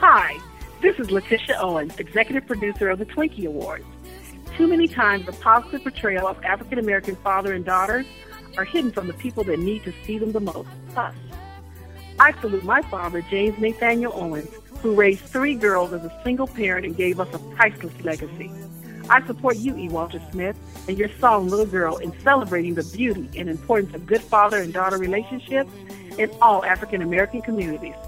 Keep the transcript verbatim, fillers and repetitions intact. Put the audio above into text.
Hi, this is Letitia Owens, executive producer of the Twinkie Awards. Too many times the positive portrayal of African American father and daughters are hidden from the people that need to see them the most, us. I salute my father, James Nathaniel Owens, who raised three girls as a single parent and gave us a priceless legacy. I support you, E. Walter Smith, and your song, Little Girl, in celebrating the beauty and importance of good father and daughter relationships in all African American communities.